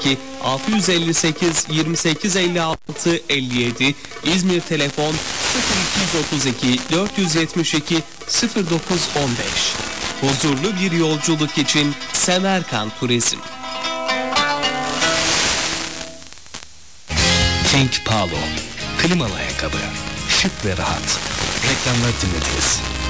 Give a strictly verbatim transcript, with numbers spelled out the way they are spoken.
iki altı elli sekiz yirmi sekiz elli altı elli yedi, İzmir telefon sıfır iki otuz iki dört yetmiş iki sıfır dokuz on beş. Huzurlu bir yolculuk için Semerkant Turizm. King Paolo, klimalı ayakkabı, şık ve rahat. Reklamlar dinlediniz.